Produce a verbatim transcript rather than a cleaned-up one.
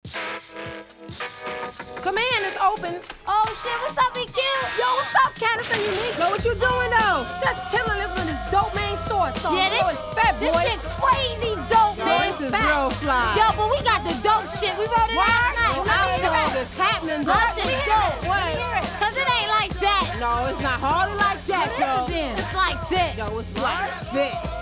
Command is open. Oh shit, what's up, B Q? Yo, what's up, Candace and Unique? Yo, what you doing though? Just chilling, listening to this dope main source song. Yeah, this, oh, it's fat, this boy. shit crazy dope, Yo, man. this is Fat. real fly. Yo, but we got the dope shit. We wrote it last night. Yo, Let me our hear song it. is happening, That though. shit Let me hear dope. it. Let me hear it. Cause it ain't like that. No, it's not hardly like that, What is yo. it then? It's like this. Yo, it's like this.